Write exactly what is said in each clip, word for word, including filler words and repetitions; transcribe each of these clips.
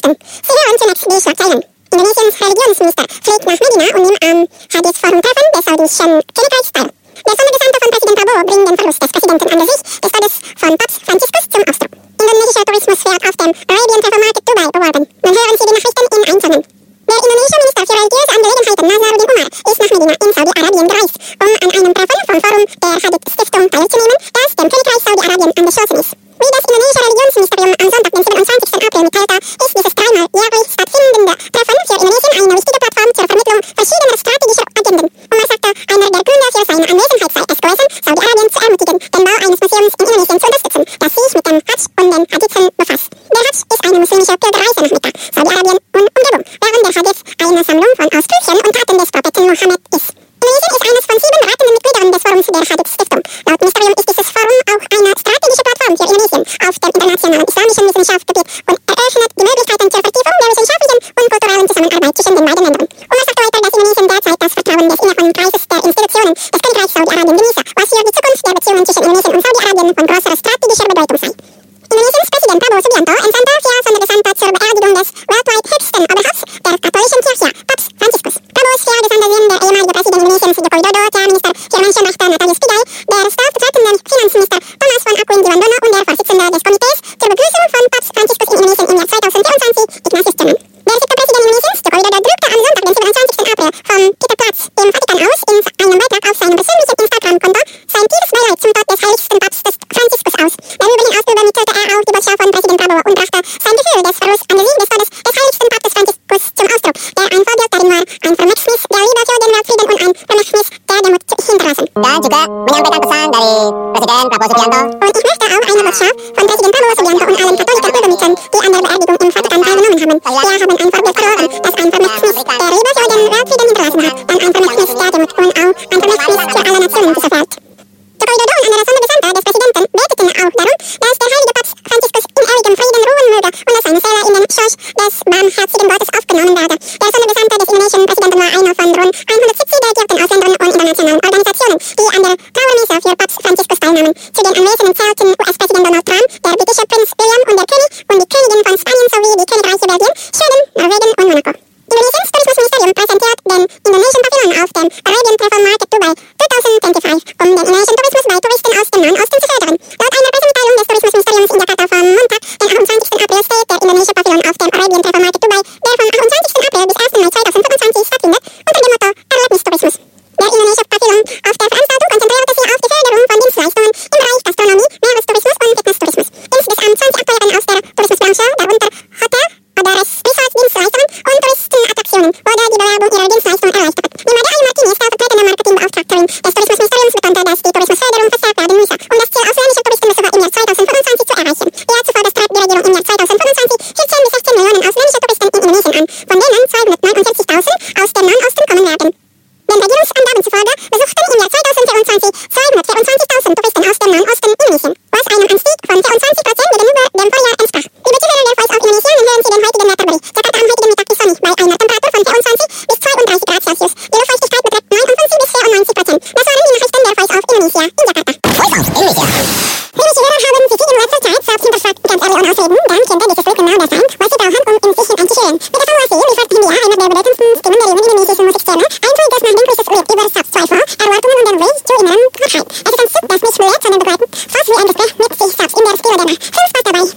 Nachrichten. Sie hören zunächst die Schlagzeilen. Indonesiens Religionsminister fliegt nach Medina und nimmt am Hadith-Forum-Treffen des saudischen Königreichs teil. Der Sondergesandte von Präsident Prabowo bringt den Verlust des Präsidenten angesichts des Todes von Papst Franziskus zum Ausdruck. Indonesischer Tourismus wird auf dem Arabian Travel Market Dubai beworben. Nun hören Sie die Nachrichten im Einzelnen. Der indonesische Minister für religiöse Angelegenheiten Nazaruddin Umar ist nach Medina in Saudi-Arabien gereist, um an einem Treffen vom Forum der Hadith-Stiftung teilzunehmen, das dem Königreich Saudi-Arabien angeschlossen ist. Wie das indonesische Religionsministerium am Sonntag, den siebenundzwanzigsten April mitteilte, ist dieses dreimal jährlich stattfindende Treffen für Indonesien eine wichtige Plattform zur Vermittlung verschiedener strategischer Agenden. Umar sagte, einer der Gründe für seine Anwesenheit sei es gewesen, Saudi-Arabien zu ermutigen, den Bau eines Museums in Indonesien zu unterstützen, das sich mit dem Hadsch und den Hadithen befasst. Der Hadsch ist eine muslimische Pilgerreise nach Mekka, Saudi-Arabien und Umgebung, während der Hadith eine Sammlung von Ausflüchen und Taten des Propheten Mohammed ist. Indonesien ist eines von sieben beratenden Mitgliedern des Forums der Hadith-Stiftung. Laut Ministerium ist dieses Forum auch eine strategische Plattform für Indonesien auf dem internationalen islamischen Wissenschaftsgebiet und eröffnet die Möglichkeiten zur Vertiefung der wissenschaftlichen und kulturellen Zusammenarbeit zwischen den beiden Ländern. Umar sagte weiter, dass Indonesien derzeit das Vertrauen des inneren Kreises der Institutionen des Königreichs Saudi-Arabien genieße, was für die Zukunft der Beziehungen zwischen Indonesien und Saudi-Arabien von großer strategischer Bedeutung sei. Indonesiens Präsident Prabowo Subianto entsandte vier Sondergesandte zur Beerdigung des weltweit höchsten Oberhaupts der katholischen Kirche, Papst Franziskus. Prabowos vier Gesandte sind der ehemalige Präsident Indonesiens Joko Widodo, der Minister für Menschenrechte Natalius Pigai, der stellvertretende Finanzminister Thomas von Aquin Diwandono und der Vorsitzende des Komitees zur Begrüßung von Papst Franziskus in Indonesien im Jahr zweitausendvierundzwanzig, Ignatius Jonan. Der siebte Präsident Indonesiens, Joko Widodo, drückte am Sonntag, den siebenundzwanzigsten April vom Peterplatz im Vatikan aus in einem Beitrag auf seinem persönlichen Instagram-Konto sein tiefes Beileid zum Tod des heiligsten Papstes Franziskus aus. Darüber hinaus übermittelte er auch die Botschaft von Präsident Prabowo und brachte sein Gefühl des Verlusts angesichts des Todes des heiligsten Papstes Franziskus zum Ausdruck, der ein Vorbild darin war, ein Vermächtnis der Liebe für den Weltfrieden und ein Vermächtnis der Demut zu hinterlassen. Dan juga menyampaikan pesan dari Presiden Prabowo Subianto. Und ich möchte auch eine Botschaft von Präsident Prabowo Subianto und allen Katholikern übermitteln, die an der Beerdigung im Vatikan teilgenommen haben. Wir haben ein Vorbild verloren, das ein Vermächtnis der Liebe für den Weltfrieden hinterlassen hat, dann ein Vermächtnis der Demut und auch ein Vermächtnis für alle Nationen dieser Welt. Joko Widodo und andere Sondergesandte des Präsidenten beteten auch darum, dass der heilige Papst Franziskus in ewigem Frieden ruhen möge und dass seine Seele in den Schoß des barmherzigen Gottes aufgenommen werde. Der Sondergesandte des indonesischen Präsidenten war einer von rund hundertsiebzig delegierten Ausländern und internationalen Organisationen, die an der Trauermesse für Papst Franziskus teilnahmen. Zu den Anwesenden zählten U S-Präsident Donald Trump, der britische Prinz William und der König und die Königin von Spanien sowie die Königreiche Belgien, Schweden, Norwegen und Monaco. Indonesiens Tourismusministerium präsentiert den Indonesian Pavilion auf dem Arabian Travel Market Dubai zweitausendfünfundzwanzig, um den indonesischen Tourismus bei Touristen aus dem Nahen Osten zu fördern. Laut einer Pressemitteilung des Tourismusministeriums in Jakarta vom Montag, den achtundzwanzigsten April, steht der indonesische Pavilion auf dem Arabian Travel Market Dubai, der vom achtundzwanzigsten April bis ersten Mai zweitausendfünfundzwanzig stattfindet, unter dem Motto Erlebnistourismus. Der indonesische Pavilion auf der Veranstaltung konzentrierte sich auf die Förderung von Dienstleistungen im Bereich Gastronomie, Meerestourismus und Fitnesstourismus. Insgesamt zwanzig Akteure aus der Tourismusbranche, darunter Hotel, oder Resort-Dienstleistungen und Touristenattraktionen, wurde die Bewerbung ihrer Dienstleistungen erleichtert. Nimade Ali Martinez, stellvertretende Marketingbeauftragterin des Tourismusministeriums, betonte, dass die Tourismusförderung verstärkt werden müsse, um das Ziel ausländischer Touristenbesucher im Jahr zweitausendfünfundzwanzig zu erreichen. Ihr zuvor bestrebt die Regierung im Jahr zweitausendfünfundzwanzig vierzehn bis sechzehn Millionen ausländischer Touristen in Indonesien an, von denen zweihundertneunundvierzigtausend aus dem Nahen Osten kommen werden. Den Regierungsangaben zufolge besuchten im Jahr zweitausendvierundzwanzig zweihundertvierundzwanzigtausend Touristen aus dem Nahen Osten Indonesien, was einem Anstieg von vierundzwanzig Prozent gegenüber dem Vorjahr entsprach. Liebe Zuhörer der Voice of Indonesia, hören Sie den heutigen Wetterbericht. Jakarta am heutigen Mittag ist sonnig bei einer Temperatur von vierundzwanzig bis zweiunddreißig Grad Celsius. Die Luftfeuchtigkeit beträgt neunundfünfzig bis vierundneunzig Prozent. Das waren die Nachrichten der Voice of Indonesia in Jakarta. Voice of Indonesia. Liebe Zuhörer, haben Sie viel in letzter Zeit selbst hinterfragt, ganz ehrlich und ausreden, dann könnte dieses Glück genau das sein, was Sie brauchen, um in sich einzuschüren. Mit der Formulasi liefert Hindia, einer der bedeutendsten Stimmen der jungen indonesischen Musikszene, ein Tweet, das nachdenkliches Lied über Selbstzweifel, Erwartungen und den Weg zur inneren Klarheit. Es ist ein Stück, das nicht nur lehrt, sondern begleitet, fast wie ein Gespräch mit sich selbst in der Stille der Nacht. Viel Spaß dabei!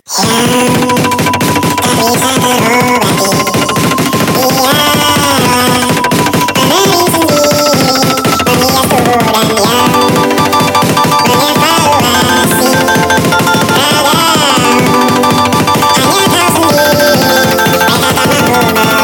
Hanya tahu sendiri, mereka tak mampu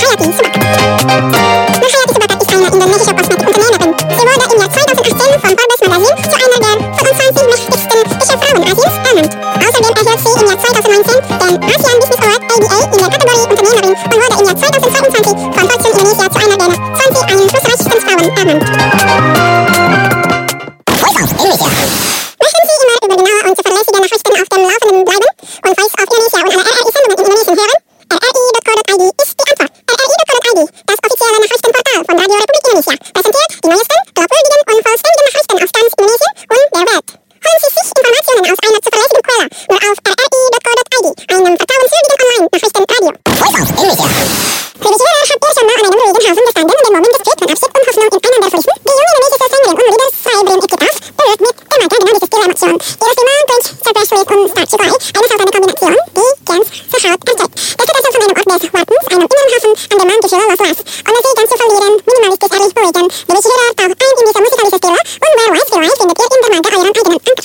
Hayati Subak. Nur Hayati Subak ist eine indonesische Kosmetikunternehmerin. Sie wurde im Jahr zweitausendachtzehn von Forbes Magazine zu einer der fünfundzwanzig mächtigsten Geschäftsfrauen Asiens ernannt. Außerdem erhielt sie im Jahr zweitausendneunzehn den ASEAN Business Award A B A in der Kategorie Unternehmerin und wurde im Jahr zweitausendzweiundzwanzig von Fortune Indonesia zu einer der zwanzig einflussreichsten Frauen ernannt. Möchten Sie immer über genaue und zuverlässige Nachrichten auf dem Laufenden bleiben und Voice of Indonesia und alle R R I-Sendungen in Indonesien hören? R R I Punkt co Punkt I D ist die Antwort. R R I Punkt co Punkt I D, das offizielle Nachrichtenportal von Radio Republik Indonesia, präsentiert die neuesten, glaubwürdigen und vollständigen Nachrichten aus ganz Indonesien und der Welt. Holen Sie sich Informationen aus einer zuverlässigen Quelle nur auf R R I Punkt co Punkt I D, einem vertrauenswürdigen Online-Nachrichtenradio. Für die Hörer habt ihr schon mal an einem ruhigen Hafen gestanden und den Moment des Glück von Abschied und Hoffnung in einem der Früchten, die junge indonesische Sängerin und Liederschreiberin Equitas, berührt mit Gemeinsam genau diese stille Emotion. Ihre Stimme klingt super sweet und stark zugleich, eine seltene Kombination, die ganz zur Haut anzeigt. Das tut also von einem Ort des Wartens, einem inneren Hafen, an dem man Gefühle loslässt, ohne sie ganz zu verlieren, minimalistisch herrlich beruhigen. Liebe Hörer, taucht ein in diese musikalische Stille und where life be right findet ihr in der Meinte euren eigenen Anker.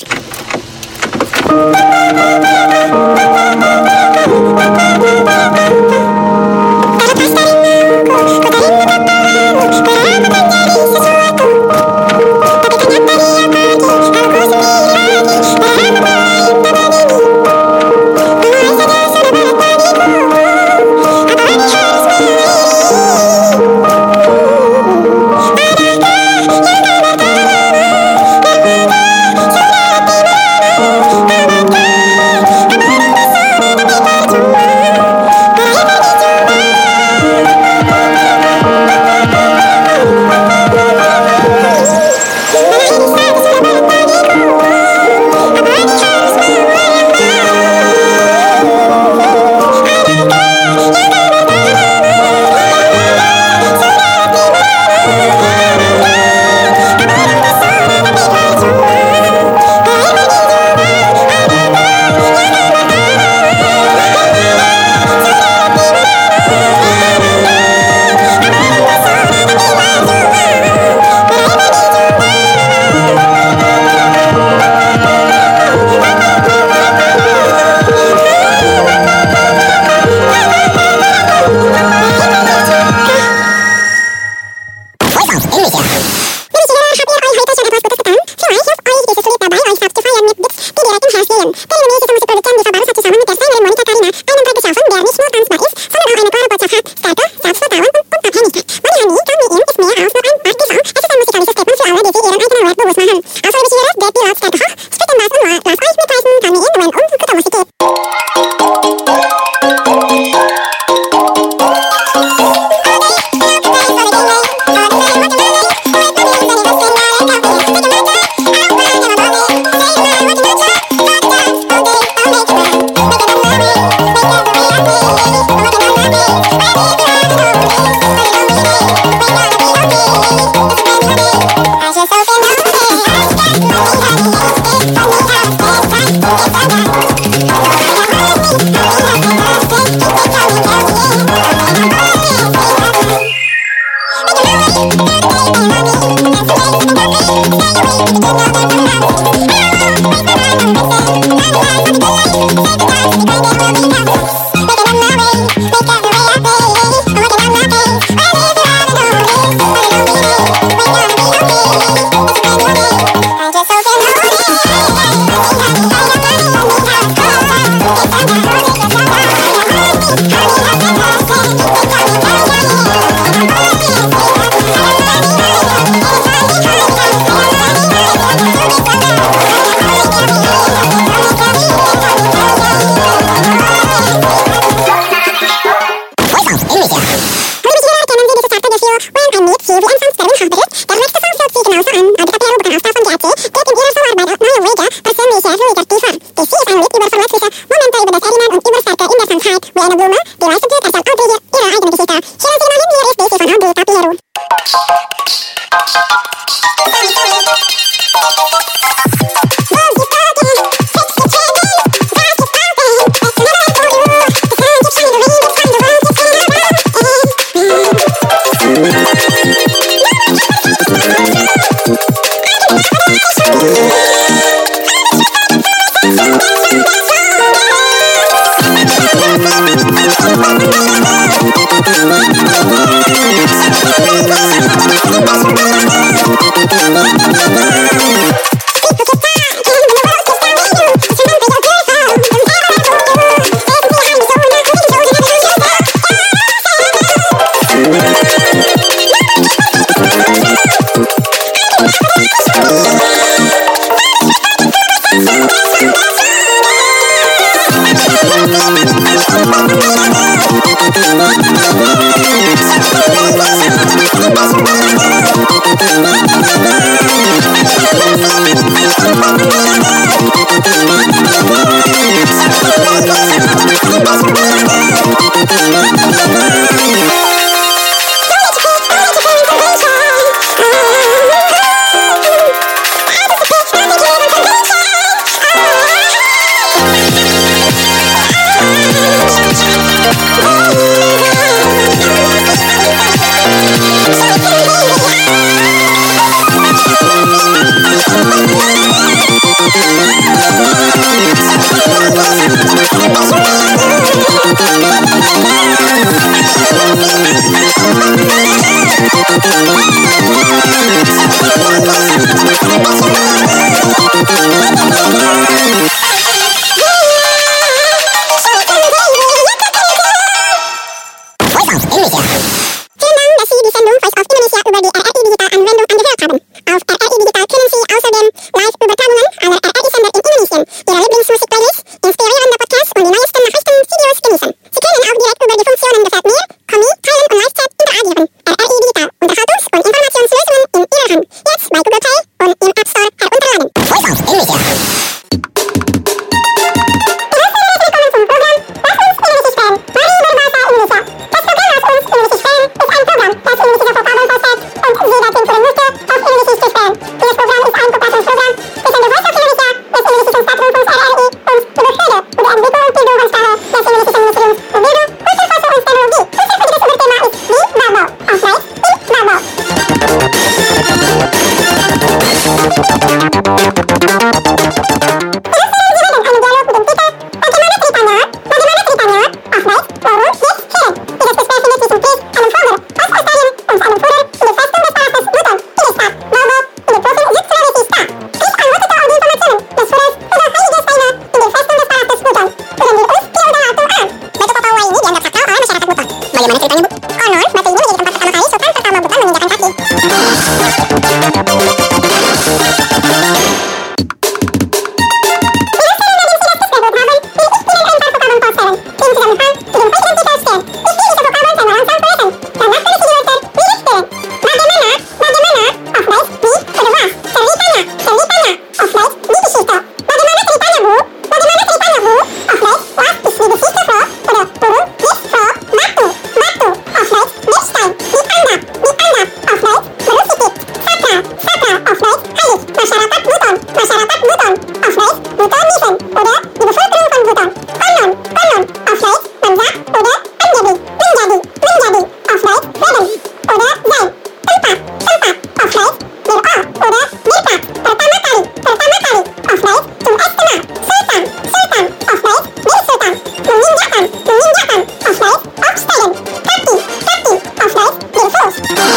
Aufschneiden, aufschneiden, Aufstellen, Kapi, Kapi, aufschneiden, Reinforce.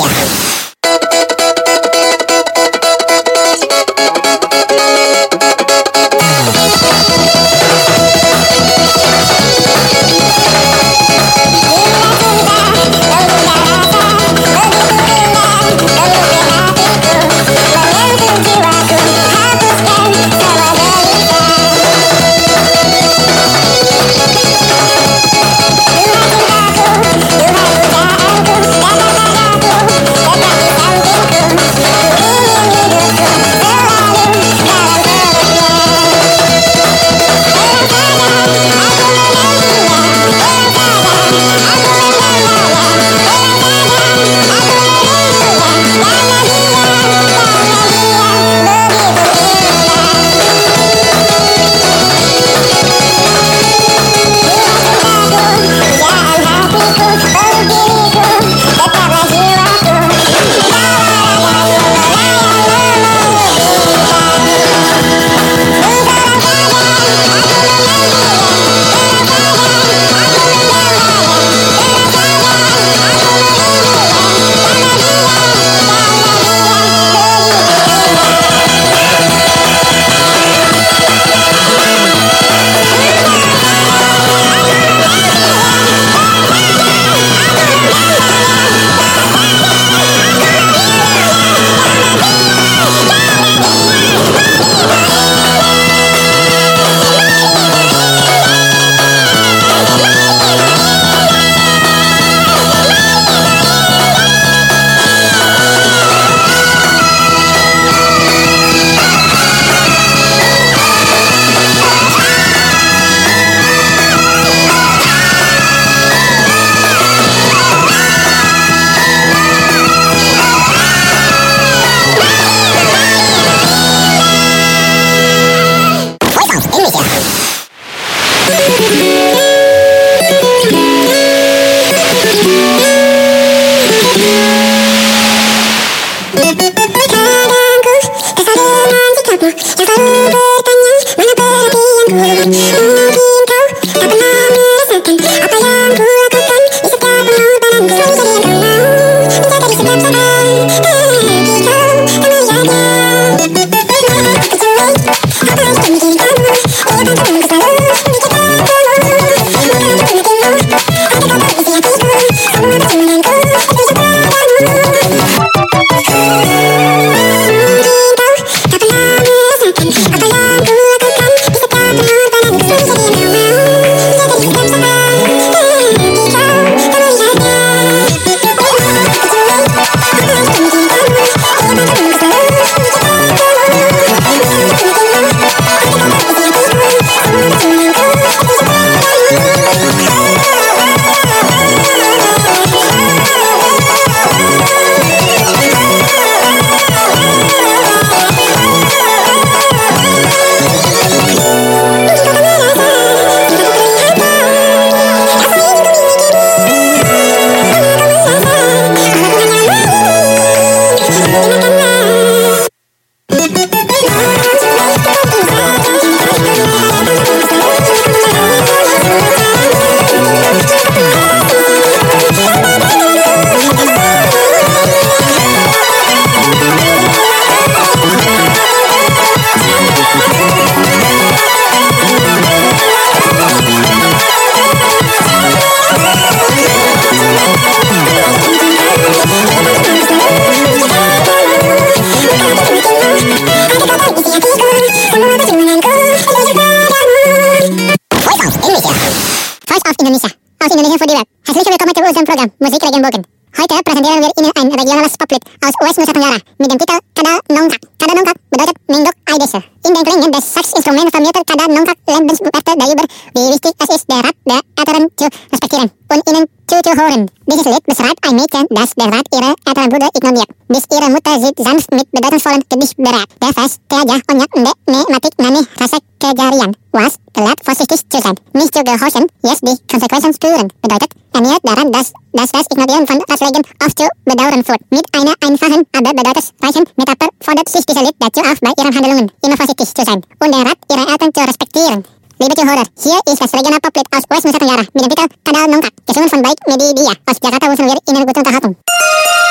Program Musik Regenbogen. Heute präsentieren wir Ihnen ein regionales Poplied aus U S-Nusa Tenggara mit dem Titel Kada Nongkak. Kada Nongkak bedeutet Mendok Aidese. In den Klängen des Saxinstruments vermittelt Kada Nongkak Lebenswerte darüber, wie wichtig es ist, der Rat der Älteren zu respektieren und ihnen zuzuhören. Dieses Lied beschreibt ein Mädchen, das der Rat ihrer älteren Brüder ignoriert, bis ihre Mutter sie sanft mit bedeutungsvollen Gedicht berät. Der Vers Teja Onyak Nde Ne Matik Nani Rasek Kejarian was lehrt vorsichtig zu sein, nicht zu gehorchen, jetzt die Konsequenzen spüren, bedeutet, erinnert daran, dass, dass das Ignorieren von Ratschlägen oft zu bedauern führt. Mit einer einfachen, aber bedeutungsreichen Metapher fordert sich dieser Lied dazu auf, bei ihren Handlungen immer vorsichtig zu sein und den Rat ihrer Eltern zu respektieren. Liebe Zuhörer, hier ist das Regional Poplied aus U S-Nusa Tenggara mit dem Titel Kada Nongkak, gesungen von Baik Medidia. Aus Jakarta wünschen wir Ihnen gute Unterhaltung.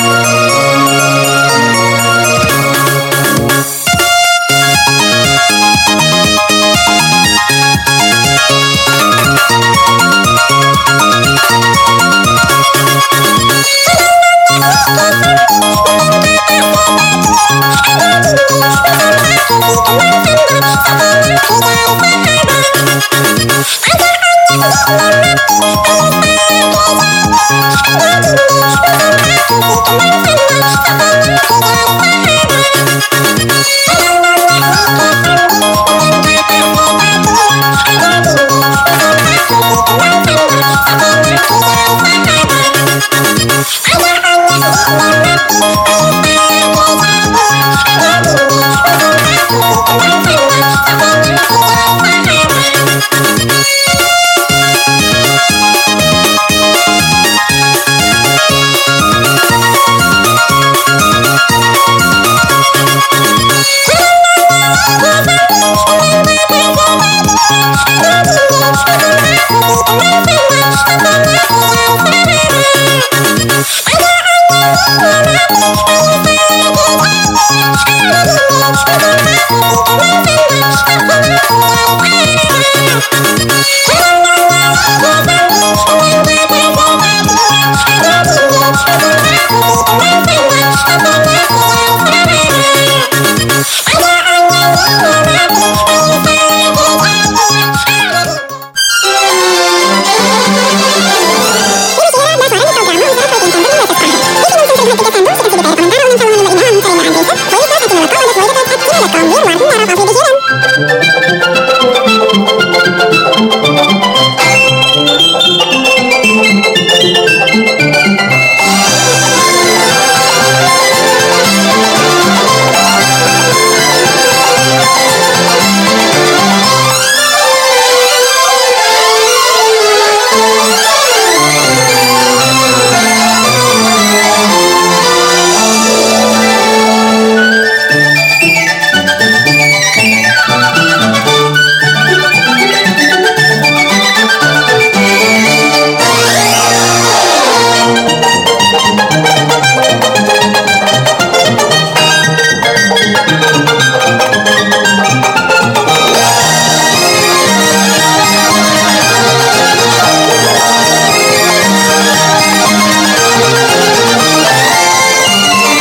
Thank you.